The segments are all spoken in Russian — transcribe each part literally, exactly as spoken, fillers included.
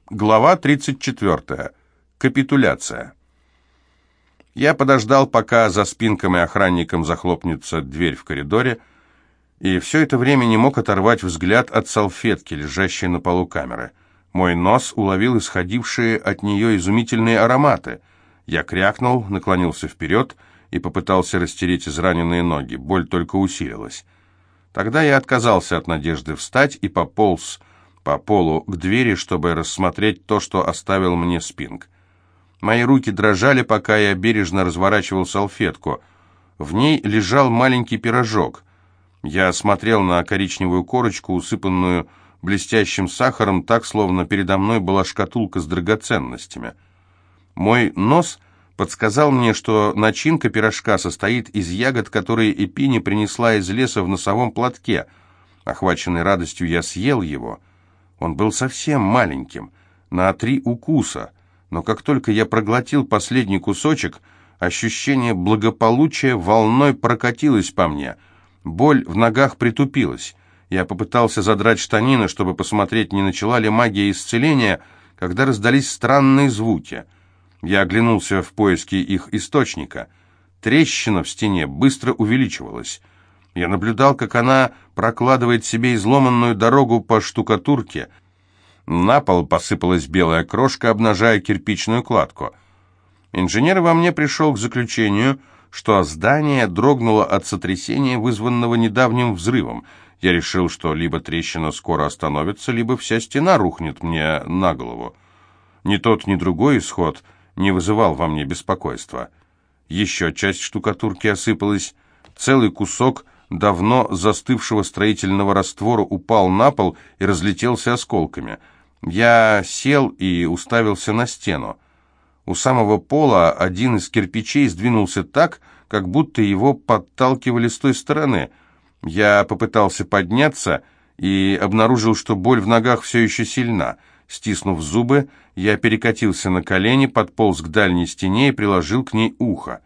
Глава тридцать четвёртая. Капитуляция. Я подождал, пока за Спинком и охранником захлопнется дверь в коридоре, и все это время не мог оторвать взгляд от салфетки, лежащей на полу камеры. Мой нос уловил исходившие от нее изумительные ароматы. Я крякнул, наклонился вперед и попытался растереть израненные ноги. Боль только усилилась. Тогда я отказался от надежды встать и пополз по полу к двери, чтобы рассмотреть то, что оставил мне Спинк. Мои руки дрожали, пока я бережно разворачивал салфетку. В ней лежал маленький пирожок. Я смотрел на коричневую корочку, усыпанную блестящим сахаром, так, словно передо мной была шкатулка с драгоценностями. Мой нос подсказал мне, что начинка пирожка состоит из ягод, которые Эпини принесла из леса в носовом платке. Охваченный радостью, я съел его. Он был совсем маленьким, на три укуса, но как только я проглотил последний кусочек, ощущение благополучия волной прокатилось по мне. Боль в ногах притупилась. Я попытался задрать штанины, чтобы посмотреть, не начала ли магия исцеления, когда раздались странные звуки. Я оглянулся в поиске их источника. Трещина в стене быстро увеличивалась. Я наблюдал, как она прокладывает себе изломанную дорогу по штукатурке. На пол посыпалась белая крошка, обнажая кирпичную кладку. Инженер во мне пришел к заключению, что здание дрогнуло от сотрясения, вызванного недавним взрывом. Я решил, что либо трещина скоро остановится, либо вся стена рухнет мне на голову. Ни тот, ни другой исход не вызывал во мне беспокойства. Еще часть штукатурки осыпалась, целый кусок давно застывшего строительного раствора упал на пол и разлетелся осколками. Я сел и уставился на стену. У самого пола один из кирпичей сдвинулся так, как будто его подталкивали с той стороны. Я попытался подняться и обнаружил, что боль в ногах все еще сильна. Стиснув зубы, я перекатился на колени, подполз к дальней стене и приложил к ней ухо.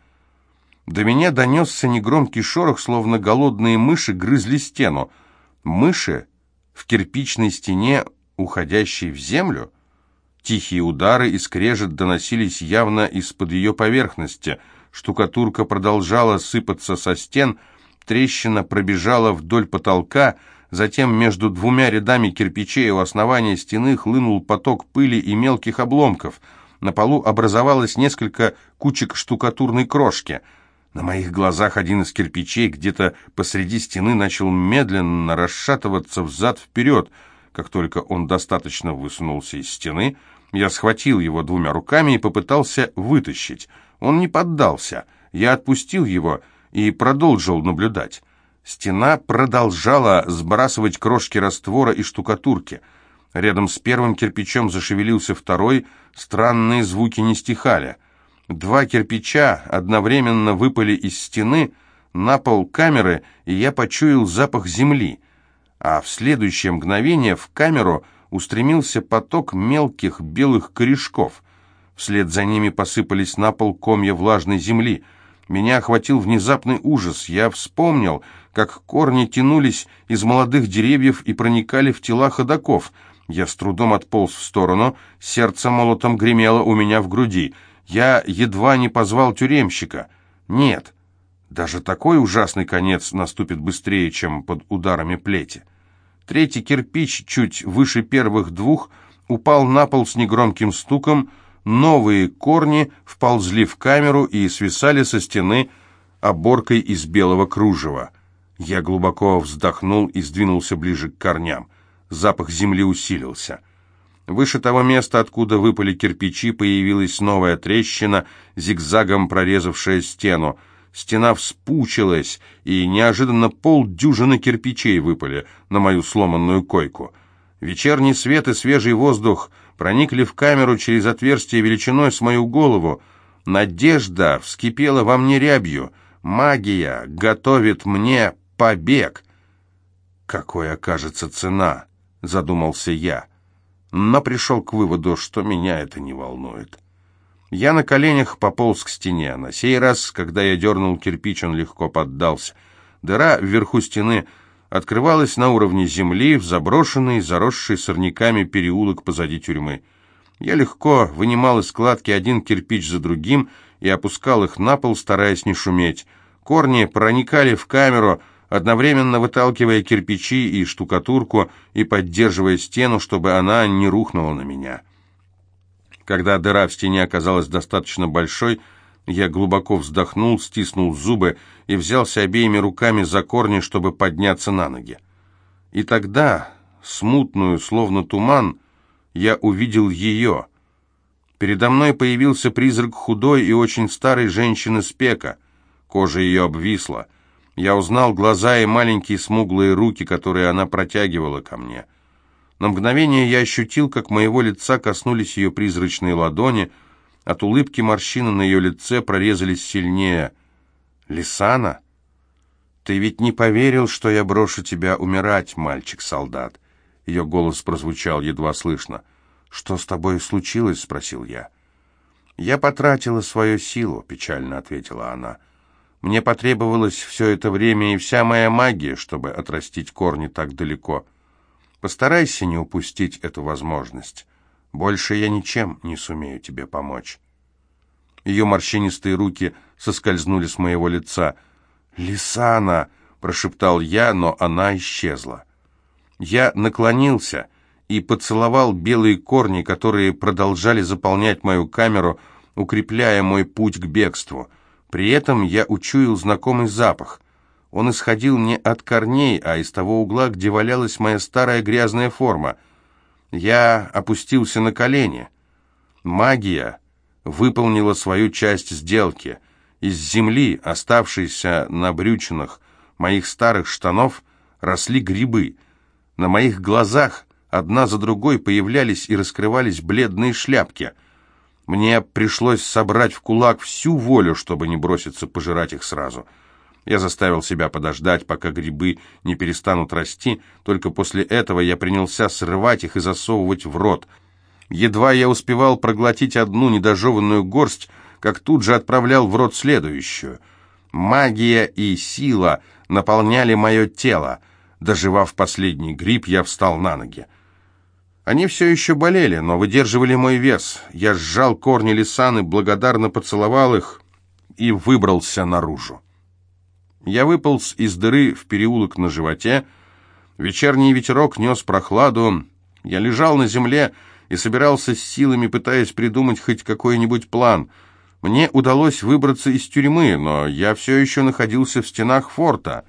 До меня донесся негромкий шорох, словно голодные мыши грызли стену. Мыши в кирпичной стене, уходящей в землю? Тихие удары и скрежет доносились явно из-под ее поверхности. Штукатурка продолжала сыпаться со стен, трещина пробежала вдоль потолка, затем между двумя рядами кирпичей у основания стены хлынул поток пыли и мелких обломков. На полу образовалось несколько кучек штукатурной крошки. На моих глазах один из кирпичей где-то посреди стены начал медленно расшатываться взад-вперед. Как только он достаточно высунулся из стены, я схватил его двумя руками и попытался вытащить. Он не поддался. Я отпустил его и продолжил наблюдать. Стена продолжала сбрасывать крошки раствора и штукатурки. Рядом с первым кирпичом зашевелился второй, странные звуки не стихали. Два кирпича одновременно выпали из стены на пол камеры, и я почуял запах земли. А в следующее мгновение в камеру устремился поток мелких белых корешков. Вслед за ними посыпались на пол комья влажной земли. Меня охватил внезапный ужас. Я вспомнил, как корни тянулись из молодых деревьев и проникали в тела ходоков. Я с трудом отполз в сторону, сердце молотом гремело у меня в груди. Я едва не позвал тюремщика. Нет, даже такой ужасный конец наступит быстрее, чем под ударами плети. Третий кирпич, чуть выше первых двух, упал на пол с негромким стуком. Новые корни вползли в камеру и свисали со стены оборкой из белого кружева. Я глубоко вздохнул и сдвинулся ближе к корням. Запах земли усилился. Выше того места, откуда выпали кирпичи, появилась новая трещина, зигзагом прорезавшая стену. Стена вспучилась, и неожиданно полдюжины кирпичей выпали на мою сломанную койку. Вечерний свет и свежий воздух проникли в камеру через отверстие величиной с мою голову. Надежда вскипела во мне рябью. Магия готовит мне побег. «Какой окажется цена?» — задумался я. Но пришел к выводу, что меня это не волнует. Я на коленях пополз к стене. На сей раз, когда я дернул кирпич, он легко поддался. Дыра вверху стены открывалась на уровне земли в заброшенный, заросший сорняками переулок позади тюрьмы. Я легко вынимал из складки один кирпич за другим и опускал их на пол, стараясь не шуметь. Корни проникали в камеру, одновременно выталкивая кирпичи и штукатурку и поддерживая стену, чтобы она не рухнула на меня. Когда дыра в стене оказалась достаточно большой, я глубоко вздохнул, стиснул зубы и взялся обеими руками за корни, чтобы подняться на ноги. И тогда, смутную, словно туман, я увидел ее. Передо мной появился призрак худой и очень старой женщины Спека. Кожа ее обвисла. Я узнал глаза и маленькие смуглые руки, которые она протягивала ко мне. На мгновение я ощутил, как моего лица коснулись ее призрачные ладони. От улыбки морщины на ее лице прорезались сильнее. «Лисана, ты ведь не поверил, что я брошу тебя умирать, мальчик-солдат?» Ее голос прозвучал едва слышно. «Что с тобой случилось?» — спросил я. «Я потратила свою силу», — печально ответила она. «Мне потребовалось все это время и вся моя магия, чтобы отрастить корни так далеко. Постарайся не упустить эту возможность. Больше я ничем не сумею тебе помочь». Ее морщинистые руки соскользнули с моего лица. «Лисана!» — прошептал я, но она исчезла. Я наклонился и поцеловал белые корни, которые продолжали заполнять мою камеру, укрепляя мой путь к бегству. При этом я учуял знакомый запах. Он исходил не от корней, а из того угла, где валялась моя старая грязная форма. Я опустился на колени. Магия выполнила свою часть сделки. Из земли, оставшейся на брючинах моих старых штанов, росли грибы. На моих глазах одна за другой появлялись и раскрывались бледные шляпки. Мне пришлось собрать в кулак всю волю, чтобы не броситься пожирать их сразу. Я заставил себя подождать, пока грибы не перестанут расти, только после этого я принялся срывать их и засовывать в рот. Едва я успевал проглотить одну недожеванную горсть, как тут же отправлял в рот следующую. Магия и сила наполняли мое тело. Дожевав последний гриб, я встал на ноги. Они все еще болели, но выдерживали мой вес. Я сжал корни лисаны, благодарно поцеловал их и выбрался наружу. Я выполз из дыры в переулок на животе. Вечерний ветерок нес прохладу. Я лежал на земле и собирался с силами, пытаясь придумать хоть какой-нибудь план. Мне удалось выбраться из тюрьмы, но я все еще находился в стенах форта.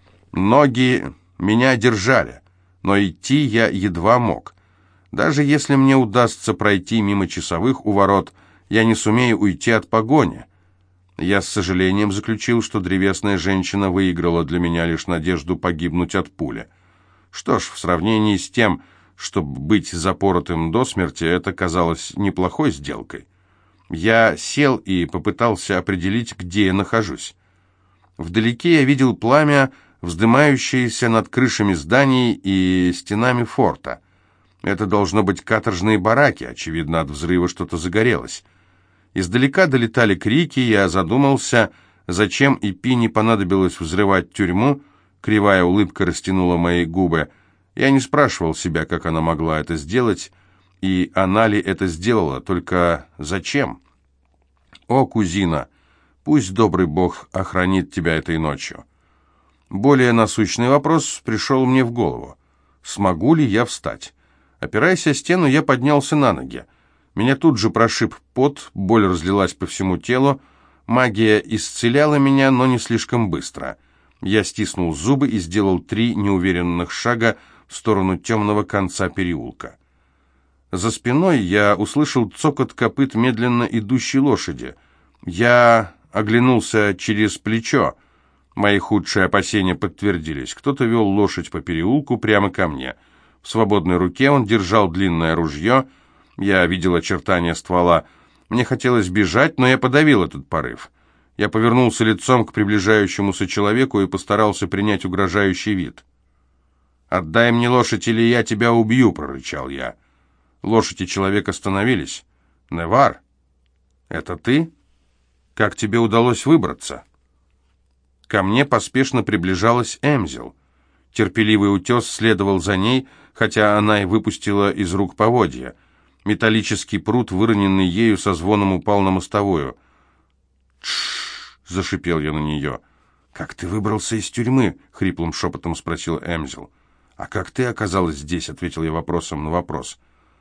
Ноги меня держали, но идти я едва мог. Даже если мне удастся пройти мимо часовых у ворот, я не сумею уйти от погони. Я с сожалением заключил, что древесная женщина выиграла для меня лишь надежду погибнуть от пули. Что ж, в сравнении с тем, чтобы быть запоротым до смерти, это казалось неплохой сделкой. Я сел и попытался определить, где я нахожусь. Вдалеке я видел пламя, вздымающееся над крышами зданий и стенами форта. Это должно быть каторжные бараки, очевидно, от взрыва что-то загорелось. Издалека долетали крики, я задумался, зачем Ипи понадобилось взрывать тюрьму. Кривая улыбка растянула мои губы. Я не спрашивал себя, как она могла это сделать, и она ли это сделала, только зачем? О, кузина, пусть добрый Бог охранит тебя этой ночью. Более насущный вопрос пришел мне в голову. Смогу ли я встать? Опираясь о стену, я поднялся на ноги. Меня тут же прошиб пот, боль разлилась по всему телу. Магия исцеляла меня, но не слишком быстро. Я стиснул зубы и сделал три неуверенных шага в сторону темного конца переулка. За спиной я услышал цокот копыт медленно идущей лошади. Я оглянулся через плечо. Мои худшие опасения подтвердились. Кто-то вел лошадь по переулку прямо ко мне. В свободной руке он держал длинное ружье. Я видел очертания ствола. Мне хотелось бежать, но я подавил этот порыв. Я повернулся лицом к приближающемуся человеку и постарался принять угрожающий вид. «Отдай мне лошадь, или я тебя убью!» — прорычал я. Лошадь и человек остановились. «Невар, это ты? Как тебе удалось выбраться?» Ко мне поспешно приближалась Эмзел. Терпеливый утес следовал за ней, хотя она и выпустила из рук поводья. Металлический прут, выроненный ею, со звоном упал на мостовую. «Тш!» — зашипел я на нее. «Как ты выбрался из тюрьмы?» — хриплым шепотом спросил Эмзел. «А как ты оказалась здесь?» — ответил я вопросом на вопрос.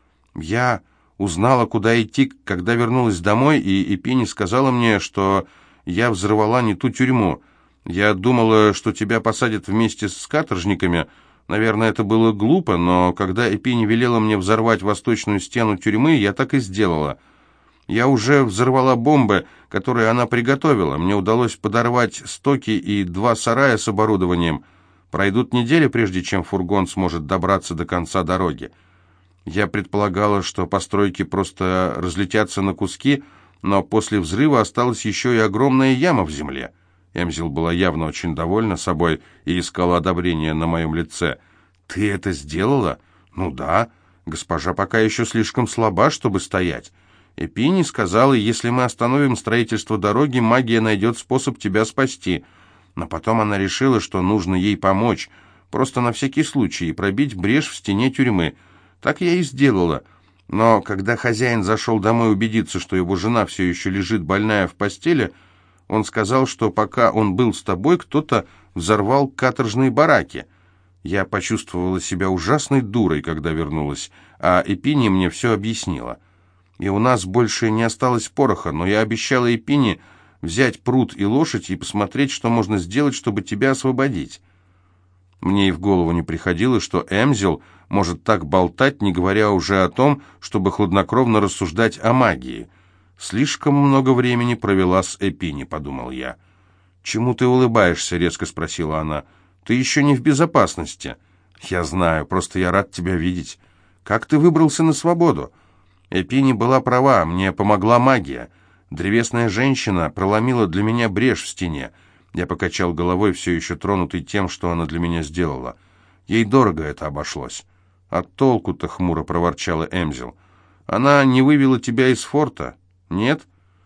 «Я узнала, куда идти, когда вернулась домой, и Эпини сказала мне, что я взорвала не ту тюрьму. Я думала, что тебя посадят вместе с каторжниками. Наверное, это было глупо, но когда Эпини велела мне взорвать восточную стену тюрьмы, я так и сделала. Я уже взорвала бомбы, которые она приготовила. Мне удалось подорвать стоки и два сарая с оборудованием. Пройдут недели, прежде чем фургон сможет добраться до конца дороги. Я предполагала, что постройки просто разлетятся на куски, но после взрыва осталась еще и огромная яма в земле». Эмзел была явно очень довольна собой и искала одобрения на моем лице. «Ты это сделала?» «Ну да. Госпожа пока еще слишком слаба, чтобы стоять. Эпини сказала, если мы остановим строительство дороги, магия найдет способ тебя спасти. Но потом она решила, что нужно ей помочь, просто на всякий случай, и пробить брешь в стене тюрьмы. Так я и сделала. Но когда хозяин зашел домой убедиться, что его жена все еще лежит больная в постели, он сказал, что пока он был с тобой, кто-то взорвал каторжные бараки. Я почувствовала себя ужасной дурой, когда вернулась, а Эпини мне все объяснила. И у нас больше не осталось пороха, но я обещала Эпини взять прут и лошадь и посмотреть, что можно сделать, чтобы тебя освободить». Мне и в голову не приходило, что Эмзел может так болтать, не говоря уже о том, чтобы хладнокровно рассуждать о магии. «Слишком много времени провела с Эпини», — подумал я. «Чему ты улыбаешься?» — резко спросила она. «Ты еще не в безопасности». «Я знаю, просто я рад тебя видеть. Как ты выбрался на свободу?» Эпини была права, мне помогла магия. Древесная женщина проломила для меня брешь в стене. Я покачал головой, все еще тронутый тем, что она для меня сделала. Ей дорого это обошлось. «А толку-то?» — хмуро проворчала Эмзел. «Она не вывела тебя из форта?» «Нет?»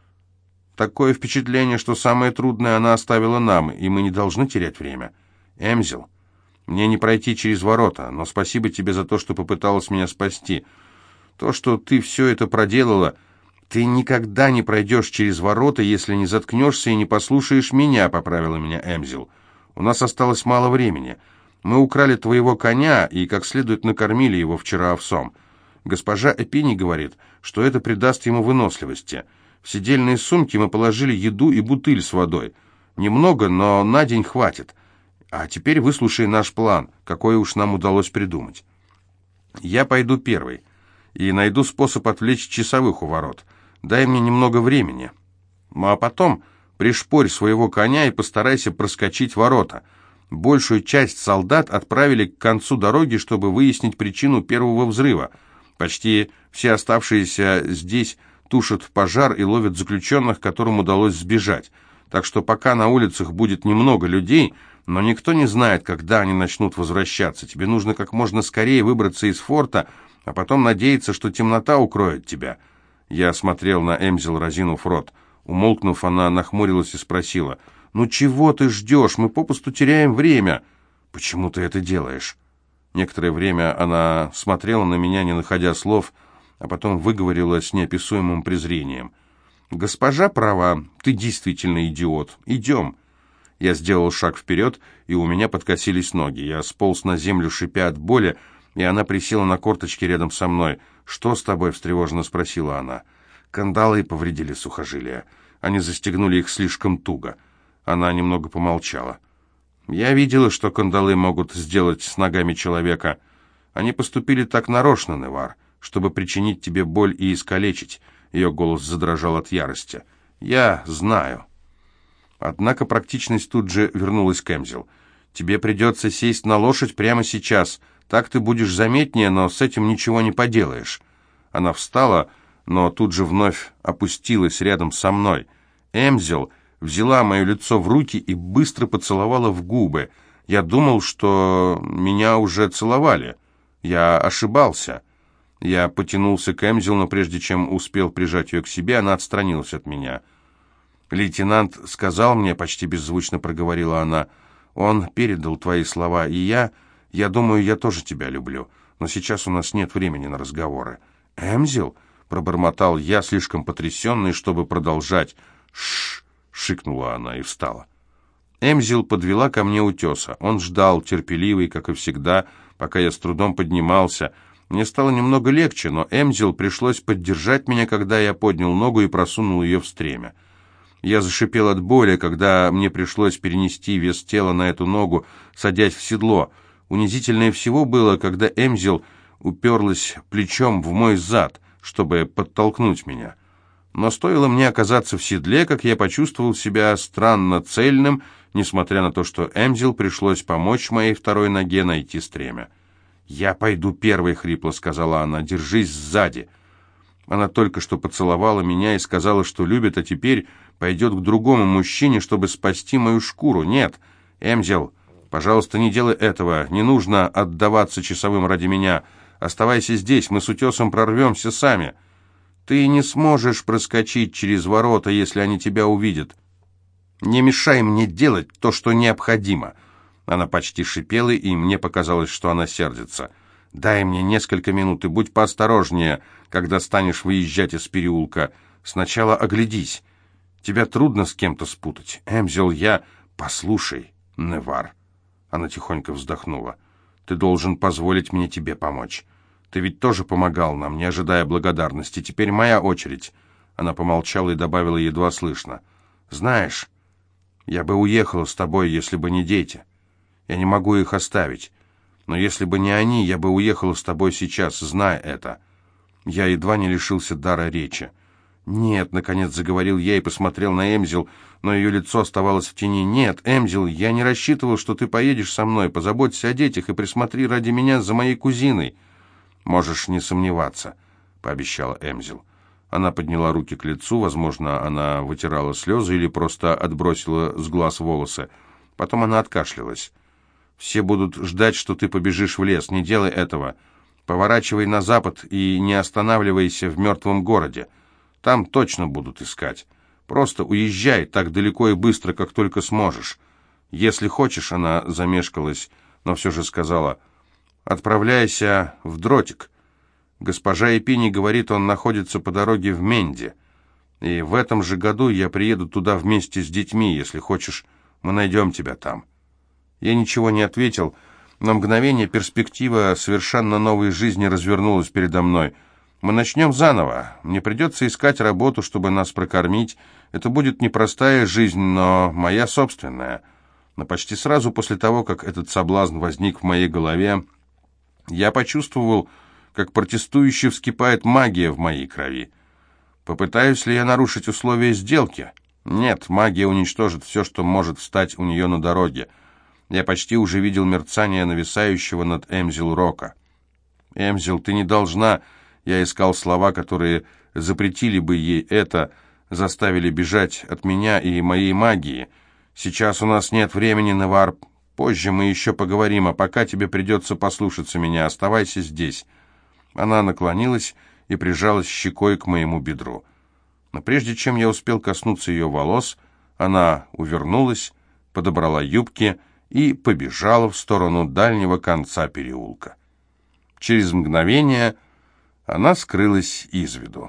«Такое впечатление, что самое трудное она оставила нам, и мы не должны терять время. Эмзел, мне не пройти через ворота, но спасибо тебе за то, что попыталась меня спасти. То, что ты все это проделала, ты никогда не пройдешь через ворота, если не заткнешься и не послушаешь меня», — поправила меня Эмзел. «У нас осталось мало времени. Мы украли твоего коня и как следует накормили его вчера овсом. Госпожа Эпини говорит, что это придаст ему выносливости. В седельные сумки мы положили еду и бутыль с водой. Немного, но на день хватит. А теперь выслушай наш план, какой уж нам удалось придумать. Я пойду первый и найду способ отвлечь часовых у ворот. Дай мне немного времени. Ну а потом пришпорь своего коня и постарайся проскочить ворота. Большую часть солдат отправили к концу дороги, чтобы выяснить причину первого взрыва. Почти все оставшиеся здесь тушат пожар и ловят заключенных, которым удалось сбежать. Так что пока на улицах будет немного людей, но никто не знает, когда они начнут возвращаться. Тебе нужно как можно скорее выбраться из форта, а потом надеяться, что темнота укроет тебя». Я смотрел на Эмзел, разинув рот. Умолкнув, она нахмурилась и спросила: «Ну чего ты ждешь? Мы попусту теряем время». «Почему ты это делаешь?» Некоторое время она смотрела на меня, не находя слов, а потом выговорила с неописуемым презрением: «Госпожа права, ты действительно идиот. Идем». Я сделал шаг вперед, и у меня подкосились ноги. Я сполз на землю, шипя от боли, и она присела на корточки рядом со мной. «Что с тобой?» — встревоженно спросила она. «Кандалы повредили сухожилия. Они застегнули их слишком туго». Она немного помолчала. «Я видела, что кандалы могут сделать с ногами человека. Они поступили так нарочно, Невар, чтобы причинить тебе боль и искалечить». Ее голос задрожал от ярости. «Я знаю». Однако практичность тут же вернулась к Эмзел. «Тебе придется сесть на лошадь прямо сейчас. Так ты будешь заметнее, но с этим ничего не поделаешь». Она встала, но тут же вновь опустилась рядом со мной. Эмзел взяла мое лицо в руки и быстро поцеловала в губы. Я думал, что меня уже целовали. Я ошибался. Я потянулся к Эмзел, но прежде чем успел прижать ее к себе, она отстранилась от меня. «Лейтенант сказал мне», — почти беззвучно проговорила она, — «он передал твои слова, и я... Я думаю, я тоже тебя люблю, но сейчас у нас нет времени на разговоры». «Эмзел?» — пробормотал я, слишком потрясенный, чтобы продолжать. «Ш-ш-ш!» — шикнула она и встала. Эмзел подвела ко мне утеса. Он ждал, терпеливый, как и всегда, пока я с трудом поднимался. Мне стало немного легче, но Эмзел пришлось поддержать меня, когда я поднял ногу и просунул ее в стремя. Я зашипел от боли, когда мне пришлось перенести вес тела на эту ногу, садясь в седло. Унизительнее всего было, когда Эмзел уперлась плечом в мой зад, чтобы подтолкнуть меня. Но стоило мне оказаться в седле, как я почувствовал себя странно цельным, несмотря на то, что Эмзел пришлось помочь моей второй ноге найти стремя. «Я пойду первой», — хрипло сказала она, — «держись сзади». Она только что поцеловала меня и сказала, что любит, а теперь пойдет к другому мужчине, чтобы спасти мою шкуру. Нет, Эмзел, пожалуйста, не делай этого. Не нужно отдаваться часовым ради меня. Оставайся здесь, мы с утесом прорвемся сами. Ты не сможешь проскочить через ворота, если они тебя увидят. Не мешай мне делать то, что необходимо». Она почти шипела, и мне показалось, что она сердится. «Дай мне несколько минут и будь поосторожнее, когда станешь выезжать из переулка. Сначала оглядись. Тебя трудно с кем-то спутать. Эмзел, я...» «Послушай, Невар». Она тихонько вздохнула. «Ты должен позволить мне тебе помочь. Ты ведь тоже помогал нам, не ожидая благодарности. Теперь моя очередь». Она помолчала и добавила едва слышно. «Знаешь, я бы уехала с тобой, если бы не дети. Я не могу их оставить. Но если бы не они, я бы уехала с тобой сейчас, зная это». Я едва не лишился дара речи. «Нет», — наконец заговорил я и посмотрел на Эмзел, но ее лицо оставалось в тени. «Нет, Эмзел, я не рассчитывал, что ты поедешь со мной. Позаботься о детях и присмотри ради меня за моей кузиной». «Можешь не сомневаться», — пообещала Эмзел. Она подняла руки к лицу, возможно, она вытирала слезы или просто отбросила с глаз волосы. Потом она откашлялась. «Все будут ждать, что ты побежишь в лес. Не делай этого. Поворачивай на запад и не останавливайся в мертвом городе. Там точно будут искать. Просто уезжай так далеко и быстро, как только сможешь. Если хочешь», — она замешкалась, но все же сказала, «отправляйся в Дротик. Госпожа Эпини говорит, он находится по дороге в Менде. И в этом же году я приеду туда вместе с детьми. Если хочешь, мы найдем тебя там». Я ничего не ответил. На мгновение перспектива совершенно новой жизни развернулась передо мной. Мы начнем заново. Мне придется искать работу, чтобы нас прокормить. Это будет непростая жизнь, но моя собственная. Но почти сразу после того, как этот соблазн возник в моей голове, я почувствовал, как протестующе вскипает магия в моей крови. Попытаюсь ли я нарушить условия сделки? Нет, магия уничтожит все, что может встать у нее на дороге. Я почти уже видел мерцание нависающего над Эмзел рока. «Эмзел, ты не должна...» Я искал слова, которые запретили бы ей это, заставили бежать от меня и моей магии. «Сейчас у нас нет времени, Невар. Позже мы еще поговорим, а пока тебе придется послушаться меня. Оставайся здесь». Она наклонилась и прижалась щекой к моему бедру. Но прежде чем я успел коснуться ее волос, она увернулась, подобрала юбки и побежала в сторону дальнего конца переулка. Через мгновение она скрылась из виду.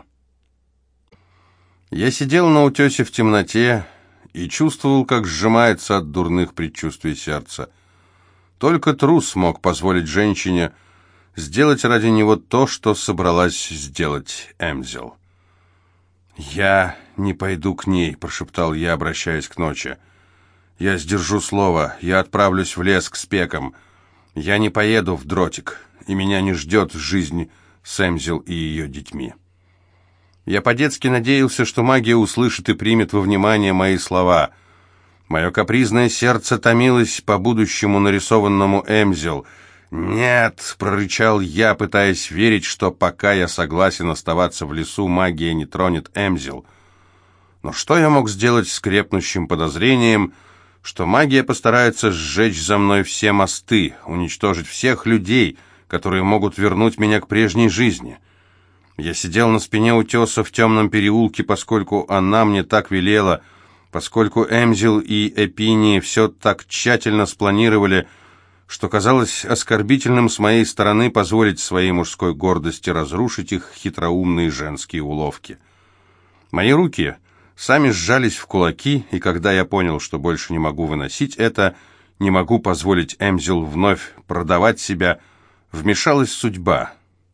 Я сидел на утесе в темноте и чувствовал, как сжимается от дурных предчувствий сердце. Только трус мог позволить женщине сделать ради него то, что собралась сделать Эмзел. «Я не пойду к ней», — прошептал я, обращаясь к ночи. «Я сдержу слово, я отправлюсь в лес к спекам. Я не поеду в Дротик, и меня не ждет жизнь с Эмзел и ее детьми». Я по-детски надеялся, что магия услышит и примет во внимание мои слова. Мое капризное сердце томилось по будущему нарисованному Эмзел. «Нет!» — прорычал я, пытаясь верить, что пока я согласен оставаться в лесу, магия не тронет Эмзел. Но что я мог сделать с крепнущим подозрением, что магия постарается сжечь за мной все мосты, уничтожить всех людей, которые могут вернуть меня к прежней жизни? Я сидел на спине утеса в темном переулке, поскольку она мне так велела, поскольку Эмзел и Эпини все так тщательно спланировали, что казалось оскорбительным с моей стороны позволить своей мужской гордости разрушить их хитроумные женские уловки. Мои руки сами сжались в кулаки, и когда я понял, что больше не могу выносить это, не могу позволить Эмзел вновь продавать себя, вмешалась судьба.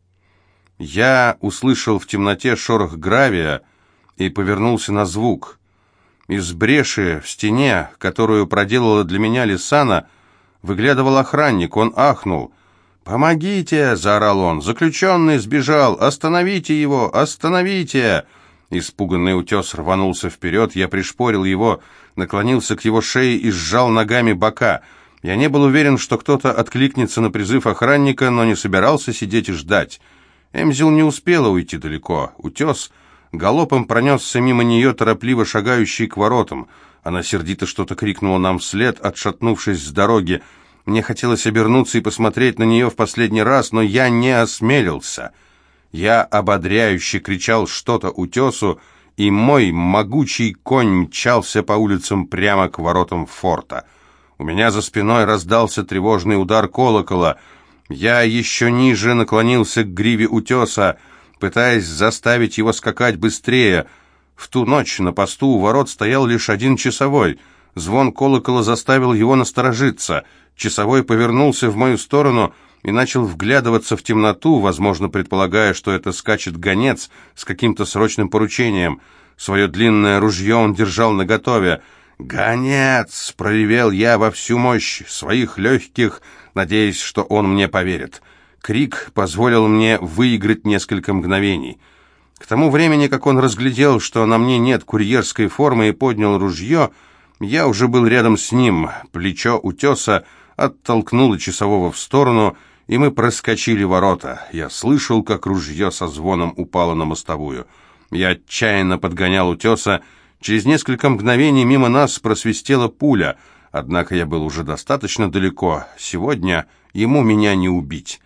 Я услышал в темноте шорох гравия и повернулся на звук. Из бреши в стене, которую проделала для меня Лисана, выглядывал охранник. Он ахнул. «Помогите!» — заорал он. «Заключенный сбежал! Остановите его! Остановите!» Испуганный утес рванулся вперед. Я пришпорил его, наклонился к его шее и сжал ногами бока. Я не был уверен, что кто-то откликнется на призыв охранника, но не собирался сидеть и ждать. Эмзел не успела уйти далеко. Утес галопом пронесся мимо нее, торопливо шагающий к воротам. Она сердито что-то крикнула нам вслед, отшатнувшись с дороги. Мне хотелось обернуться и посмотреть на нее в последний раз, но я не осмелился. Я ободряюще кричал что-то утесу, и мой могучий конь мчался по улицам прямо к воротам форта. У меня за спиной раздался тревожный удар колокола. Я еще ниже наклонился к гриве утеса, пытаясь заставить его скакать быстрее. В ту ночь на посту у ворот стоял лишь один часовой. Звон колокола заставил его насторожиться. Часовой повернулся в мою сторону и начал вглядываться в темноту, возможно, предполагая, что это скачет гонец с каким-то срочным поручением. Свое длинное ружье он держал наготове. «Гонец!» — проревел я во всю мощь своих легких, надеясь, что он мне поверит. Крик позволил мне выиграть несколько мгновений. К тому времени, как он разглядел, что на мне нет курьерской формы, и поднял ружье, я уже был рядом с ним. Плечо утеса оттолкнуло часового в сторону, и мы проскочили ворота. Я слышал, как ружье со звоном упало на мостовую. Я отчаянно подгонял утеса. Через несколько мгновений мимо нас просвистела пуля, однако я был уже достаточно далеко. Сегодня ему меня не убить.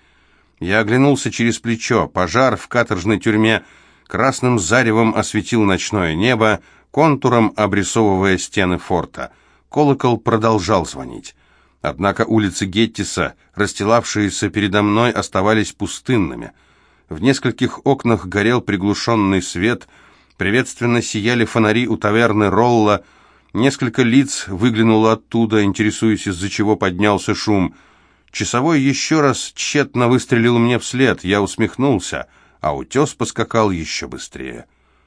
Я оглянулся через плечо. Пожар в каторжной тюрьме красным заревом осветил ночное небо, контуром обрисовывая стены форта. Колокол продолжал звонить. Однако улицы Геттиса, расстилавшиеся передо мной, оставались пустынными. В нескольких окнах горел приглушенный свет, приветственно сияли фонари у таверны Ролла. Несколько лиц выглянуло оттуда, интересуясь, из-за чего поднялся шум. Часовой еще раз тщетно выстрелил мне вслед. Я усмехнулся, а утес поскакал еще быстрее.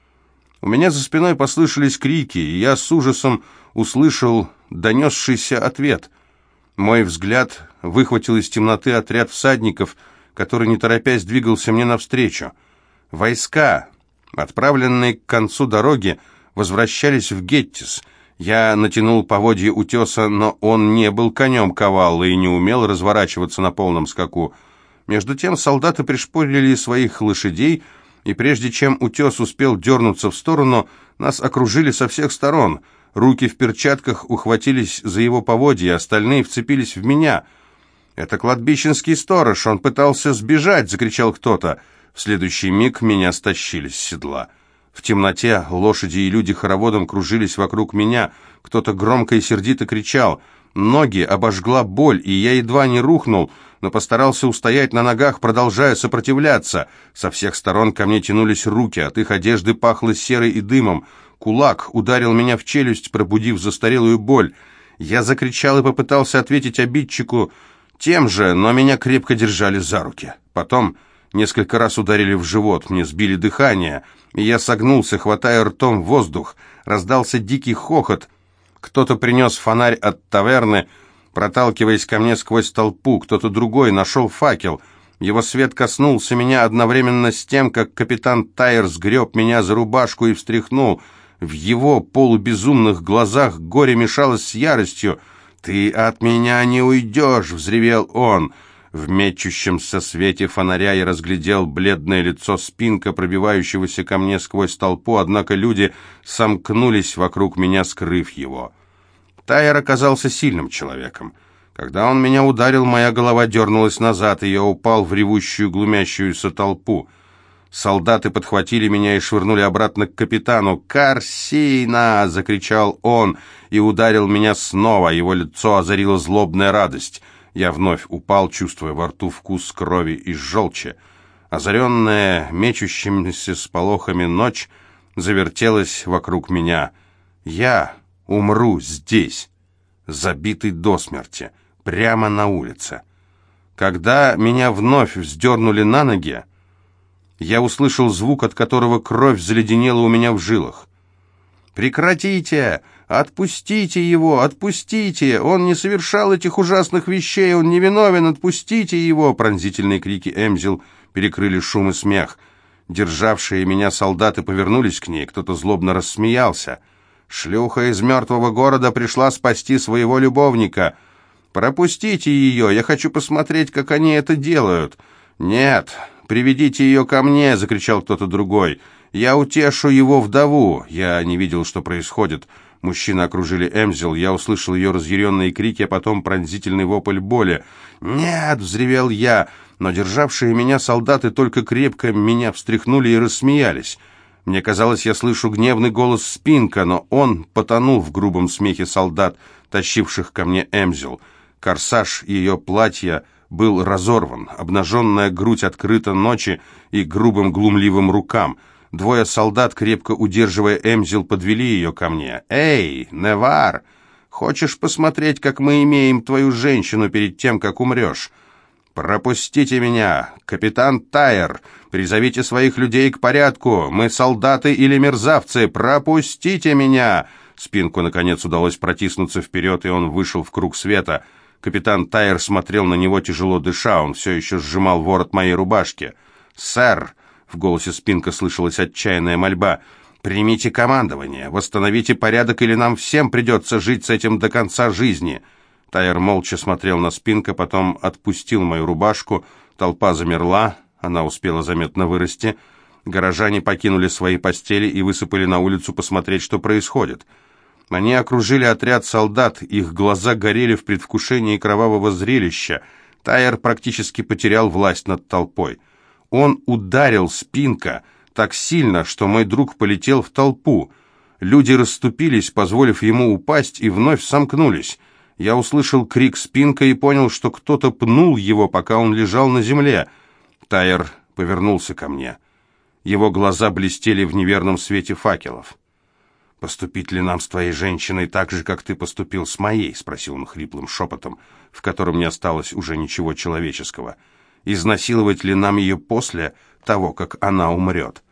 У меня за спиной послышались крики, и я с ужасом услышал донесшийся ответ. Мой взгляд выхватил из темноты отряд всадников, который, не торопясь, двигался мне навстречу. Войска, отправленные к концу дороги, возвращались в Геттис. Я натянул поводья утеса, но он не был конем каваллы и не умел разворачиваться на полном скаку. Между тем солдаты пришпорили своих лошадей, и прежде чем утес успел дернуться в сторону, нас окружили со всех сторон. Руки в перчатках ухватились за его поводья, остальные вцепились в меня. «Это кладбищенский сторож, он пытался сбежать!» — закричал кто-то. В следующий миг меня стащили с седла. В темноте лошади и люди хороводом кружились вокруг меня. Кто-то громко и сердито кричал. Ноги обожгла боль, и я едва не рухнул, но постарался устоять на ногах, продолжая сопротивляться. Со всех сторон ко мне тянулись руки, от их одежды пахло серой и дымом. Кулак ударил меня в челюсть, пробудив застарелую боль. Я закричал и попытался ответить обидчику тем же, но меня крепко держали за руки. Потом несколько раз ударили в живот, мне сбили дыхание, и я согнулся, хватая ртом воздух. Раздался дикий хохот. Кто-то принес фонарь от таверны, проталкиваясь ко мне сквозь толпу. Кто-то другой нашел факел. Его свет коснулся меня одновременно с тем, как капитан Тайер сгреб меня за рубашку и встряхнул. В его полубезумных глазах горе мешалось с яростью. «Ты от меня не уйдешь!» — взревел он. В мечущемся свете фонаря я разглядел бледное лицо Спинка, пробивающегося ко мне сквозь толпу, однако люди сомкнулись вокруг меня, скрыв его. Тайер оказался сильным человеком. Когда он меня ударил, моя голова дернулась назад, и я упал в ревущую, глумящуюся толпу. Солдаты подхватили меня и швырнули обратно к капитану. «Корсина!» — закричал он и ударил меня снова. Его лицо озарила злобная радость. Я вновь упал, чувствуя во рту вкус крови и желчи. Озаренная мечущимися сполохами ночь завертелась вокруг меня. Я умру здесь, забитый до смерти, прямо на улице. Когда меня вновь вздернули на ноги, я услышал звук, от которого кровь заледенела у меня в жилах. «Прекратите! Отпустите его! Отпустите! Он не совершал этих ужасных вещей! Он невиновен! Отпустите его!» Пронзительные крики Эмзел перекрыли шум и смех. Державшие меня солдаты повернулись к ней, кто-то злобно рассмеялся. «Шлюха из мертвого города пришла спасти своего любовника! Пропустите ее! Я хочу посмотреть, как они это делают!» «Нет! Приведите ее ко мне!» — закричал кто-то другой. «Я утешу его вдову!» Я не видел, что происходит. Мужчины окружили Эмзел, я услышал ее разъяренные крики, а потом пронзительный вопль боли. «Нет!» — взревел я, но державшие меня солдаты только крепко меня встряхнули и рассмеялись. Мне казалось, я слышу гневный голос Спинка, но он потонул в грубом смехе солдат, тащивших ко мне Эмзел. Корсаж ее платья был разорван, обнаженная грудь открыта ночи и грубым глумливым рукам. Двое солдат, крепко удерживая Эмзел, подвели ее ко мне. «Эй, Невар, хочешь посмотреть, как мы имеем твою женщину перед тем, как умрешь? Пропустите меня! Капитан Тайер, призовите своих людей к порядку! Мы солдаты или мерзавцы! Пропустите меня!» Спинку, наконец, удалось протиснуться вперед, и он вышел в круг света. Капитан Тайер смотрел на него, тяжело дыша, он все еще сжимал ворот моей рубашки. «Сэр!» — в голосе Спинка слышалась отчаянная мольба. «Примите командование, восстановите порядок, или нам всем придется жить с этим до конца жизни!» Тайер молча смотрел на Спинка, потом отпустил мою рубашку. Толпа замерла, она успела заметно вырасти. Горожане покинули свои постели и высыпали на улицу посмотреть, что происходит. Они окружили отряд солдат, их глаза горели в предвкушении кровавого зрелища. Тайер практически потерял власть над толпой. Он ударил Спинка так сильно, что мой друг полетел в толпу. Люди расступились, позволив ему упасть, и вновь сомкнулись. Я услышал крик Спинка и понял, что кто-то пнул его, пока он лежал на земле. Тайер повернулся ко мне. Его глаза блестели в неверном свете факелов. «Поступить ли нам с твоей женщиной так же, как ты поступил с моей?» — спросил он хриплым шепотом, в котором не осталось уже ничего человеческого. «Изнасиловать ли нам ее после того, как она умрет?»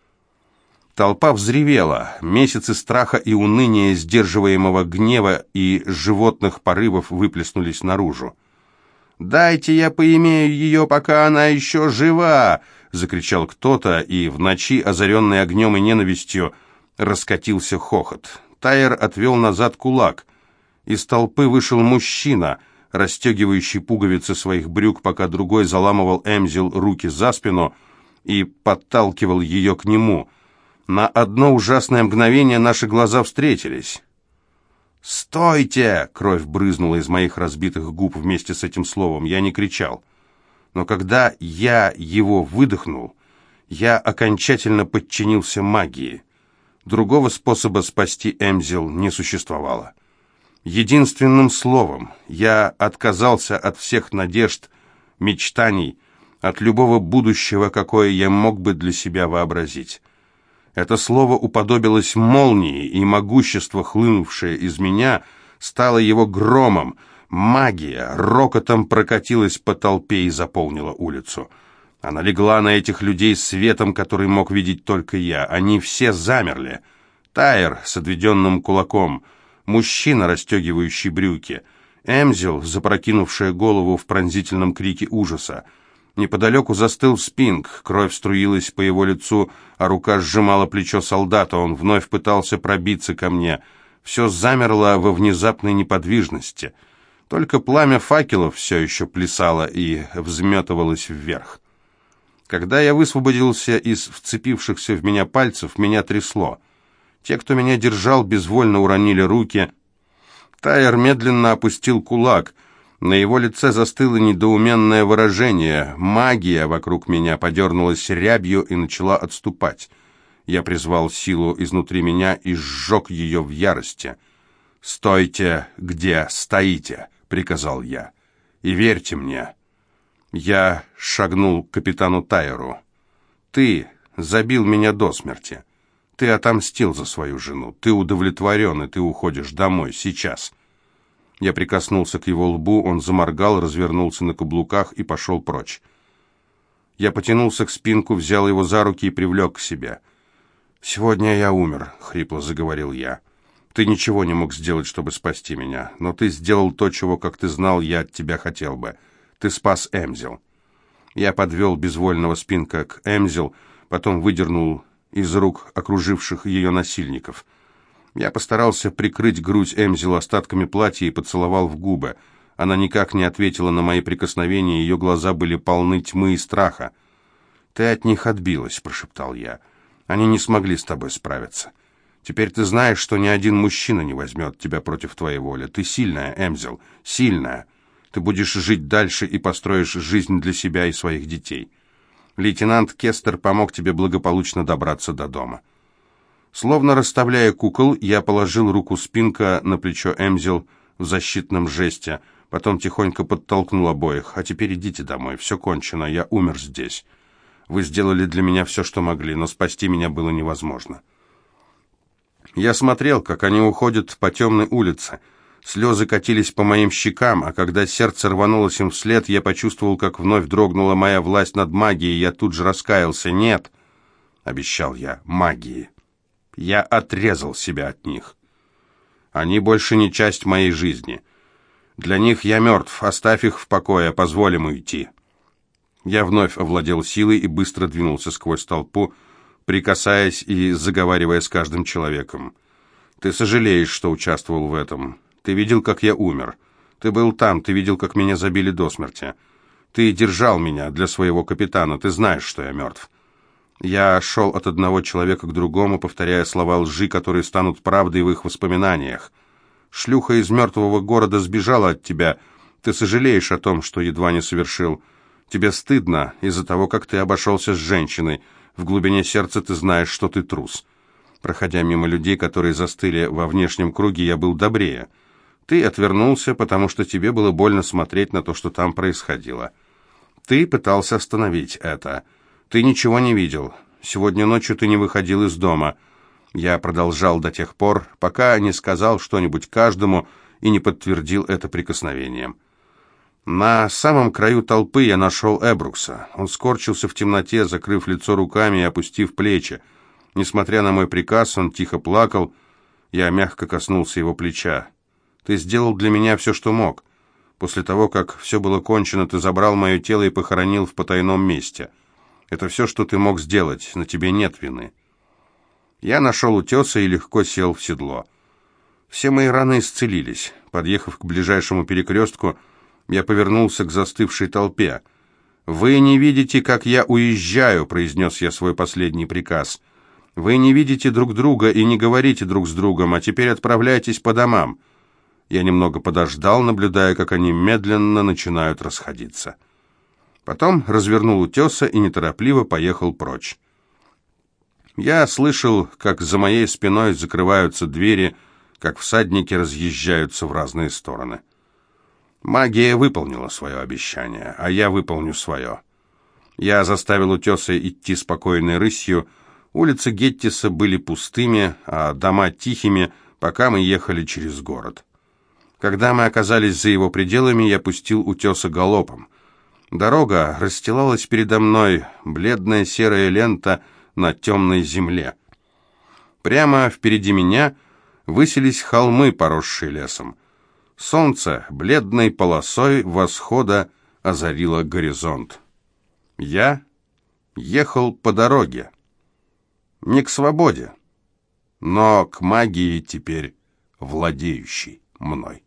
Толпа взревела. Месяцы страха и уныния, сдерживаемого гнева и животных порывов выплеснулись наружу. «Дайте я поимею ее, пока она еще жива!» — закричал кто-то, и в ночи, озаренной огнем и ненавистью, раскатился хохот. Тайер отвел назад кулак. Из толпы вышел мужчина, расстегивающий пуговицы своих брюк, пока другой заламывал Эмзел руки за спину и подталкивал ее к нему. На одно ужасное мгновение наши глаза встретились. «Стойте!» — кровь брызнула из моих разбитых губ вместе с этим словом. Я не кричал. Но когда я его выдохнул, я окончательно подчинился магии. Другого способа спасти Эмзел не существовало. Единственным словом я отказался от всех надежд, мечтаний, от любого будущего, какое я мог бы для себя вообразить. Это слово уподобилось молнии, и могущество, хлынувшее из меня, стало его громом. Магия рокотом прокатилась по толпе и заполнила улицу. Она легла на этих людей светом, который мог видеть только я. Они все замерли. Тайер с отведенным кулаком, мужчина, расстегивающий брюки, Эмзел, запрокинувшая голову в пронзительном крике ужаса. Неподалеку застыл Спинк, кровь струилась по его лицу, а рука сжимала плечо солдата. Он вновь пытался пробиться ко мне. Все замерло во внезапной неподвижности. Только пламя факелов все еще плясало и взметывалось вверх. Когда я высвободился из вцепившихся в меня пальцев, меня трясло. Те, кто меня держал, безвольно уронили руки. Тайер медленно опустил кулак. На его лице застыло недоуменное выражение. Магия вокруг меня подернулась рябью и начала отступать. Я призвал силу изнутри меня и сжег ее в ярости. «Стойте, где стоите!» — приказал я. И верьте мне». Я шагнул к капитану Тайеру. «Ты забил меня до смерти. Ты отомстил за свою жену. Ты удовлетворен, и ты уходишь домой. Сейчас». Я прикоснулся к его лбу, он заморгал, развернулся на каблуках и пошел прочь. Я потянулся к спинку, взял его за руки и привлек к себе. «Сегодня я умер», — хрипло заговорил я. «Ты ничего не мог сделать, чтобы спасти меня, но ты сделал то, чего, как ты знал, я от тебя хотел бы. Ты спас Эмзел». Я подвел безвольного спинка к Эмзел, потом выдернул из рук окруживших ее насильников. Я постарался прикрыть грудь Эмзел остатками платья и поцеловал в губы. Она никак не ответила на мои прикосновения, ее глаза были полны тьмы и страха. «Ты от них отбилась», — прошептал я. «Они не смогли с тобой справиться. Теперь ты знаешь, что ни один мужчина не возьмет тебя против твоей воли. Ты сильная, Эмзел, сильная. Ты будешь жить дальше и построишь жизнь для себя и своих детей. Лейтенант Кестер помог тебе благополучно добраться до дома». Словно расставляя кукол, я положил руку спинка на плечо Эмзел в защитном жесте, потом тихонько подтолкнул обоих. «А теперь идите домой, все кончено, я умер здесь. Вы сделали для меня все, что могли, но спасти меня было невозможно». Я смотрел, как они уходят по темной улице. Слезы катились по моим щекам, а когда сердце рванулось им вслед, я почувствовал, как вновь дрогнула моя власть над магией. Я тут же раскаялся. «Нет», — обещал я, — «магии». Я отрезал себя от них. Они больше не часть моей жизни. Для них я мертв, оставь их в покое, позволь им уйти. Я вновь овладел силой и быстро двинулся сквозь толпу, прикасаясь и заговаривая с каждым человеком. «Ты сожалеешь, что участвовал в этом. Ты видел, как я умер. Ты был там, ты видел, как меня забили до смерти. Ты держал меня для своего капитана, ты знаешь, что я мертв». Я шел от одного человека к другому, повторяя слова лжи, которые станут правдой в их воспоминаниях. «Шлюха из мертвого города сбежала от тебя. Ты сожалеешь о том, что едва не совершил. Тебе стыдно из-за того, как ты обошелся с женщиной. В глубине сердца ты знаешь, что ты трус». Проходя мимо людей, которые застыли во внешнем круге, я был добрее. Ты отвернулся, потому что тебе было больно смотреть на то, что там происходило. Ты пытался остановить это. Ты ничего не видел. Сегодня ночью ты не выходил из дома. Я продолжал до тех пор, пока не сказал что-нибудь каждому и не подтвердил это прикосновением. На самом краю толпы я нашел Эбрукса. Он скорчился в темноте, закрыв лицо руками и опустив плечи. Несмотря на мой приказ, он тихо плакал. Я мягко коснулся его плеча. «Ты сделал для меня все, что мог. После того, как все было кончено, ты забрал мое тело и похоронил в потайном месте. Это все, что ты мог сделать, на тебе нет вины». Я нашел утеса и легко сел в седло. Все мои раны исцелились. Подъехав к ближайшему перекрестку, я повернулся к застывшей толпе. «Вы не видите, как я уезжаю», — произнес я свой последний приказ. «Вы не видите друг друга и не говорите друг с другом, а теперь отправляйтесь по домам». Я немного подождал, наблюдая, как они медленно начинают расходиться. Потом развернул утеса и неторопливо поехал прочь. Я слышал, как за моей спиной закрываются двери, как всадники разъезжаются в разные стороны. Магия выполнила свое обещание, а я выполню свое. Я заставил утеса идти спокойной рысью. Улицы Геттиса были пустыми, а дома тихими, пока мы ехали через город. Когда мы оказались за его пределами, я пустил утеса галопом. Дорога расстилалась передо мной, бледная серая лента на темной земле. Прямо впереди меня высились холмы, поросшие лесом. Солнце бледной полосой восхода озарило горизонт. Я ехал по дороге. Не к свободе, но к магии, теперь владеющей мной.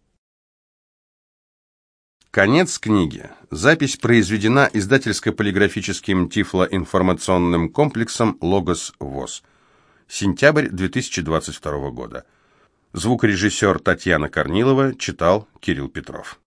Конец книги. Запись произведена издательско-полиграфическим тифлоинформационным комплексом «Логос ВОС». Сентябрь две тысячи двадцать второго года. Звукорежиссер Татьяна Корнилова читал Кирилл Петров.